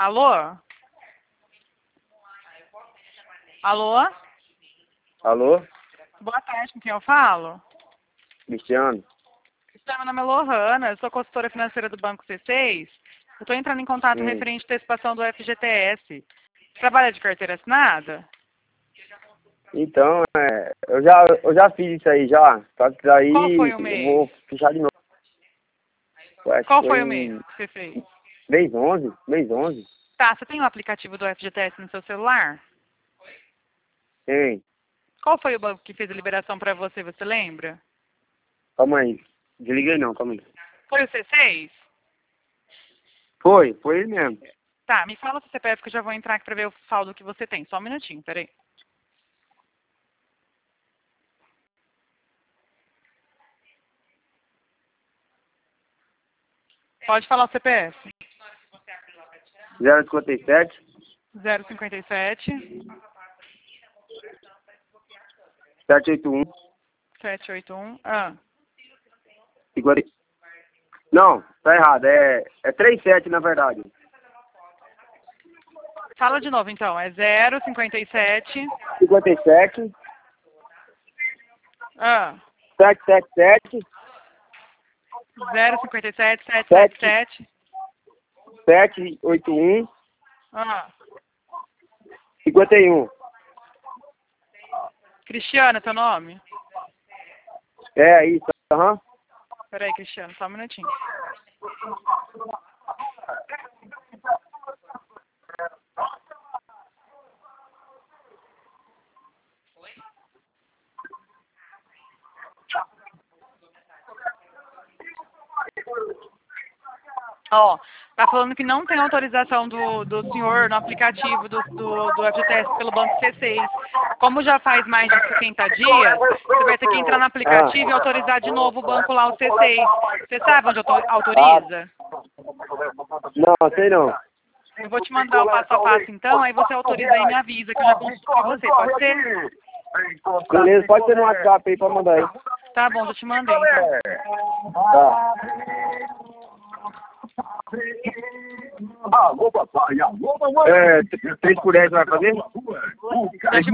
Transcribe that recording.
Alô? Alô? Alô? Boa tarde, com quem eu falo? Cristiano? Meu nome é Lohana, eu sou consultora financeira do Banco C6. Eu estou entrando em contato referente à antecipação do FGTS. Trabalha de carteira assinada? Então, eu já fiz isso aí já. Só que daí Qual foi o eu mês? vou fechar de novo. Eu acho Qual que foi o mês que você fez? mês 11? Mês 11? Tá, você tem o aplicativo do FGTS no seu celular? Tem. Qual foi o banco que fez a liberação para você, você lembra? Calma aí. Desliguei não, calma aí. Foi o C6? Foi ele mesmo. Tá, me fala o seu CPF que eu já vou entrar aqui para ver o saldo que você tem. Só um minutinho, peraí. Pode falar o CPF. 057 057 781 781. 50. Não, tá errado. É 37 na verdade. Fala de novo então. É 057 57 777 057 777 781 51. Cristiana, teu nome? É isso, aham. Peraí, Cristiano, só um minutinho. Ó, tá falando que não tem autorização do senhor no aplicativo do FGTS pelo Banco C6. Como já faz mais de 60 dias, você vai ter que entrar no aplicativo e autorizar de novo o banco lá, o C6. Você sabe onde autoriza? Não, sei não. Eu vou te mandar o passo a passo então, aí você autoriza aí e me avisa que eu já consulto com você, pode ser? Beleza, pode ser no WhatsApp aí pra mandar aí. Tá bom, já te mandei então. Tá. Alô, papai. Alô, mamãe. 3 por 10 vai fazer? Já te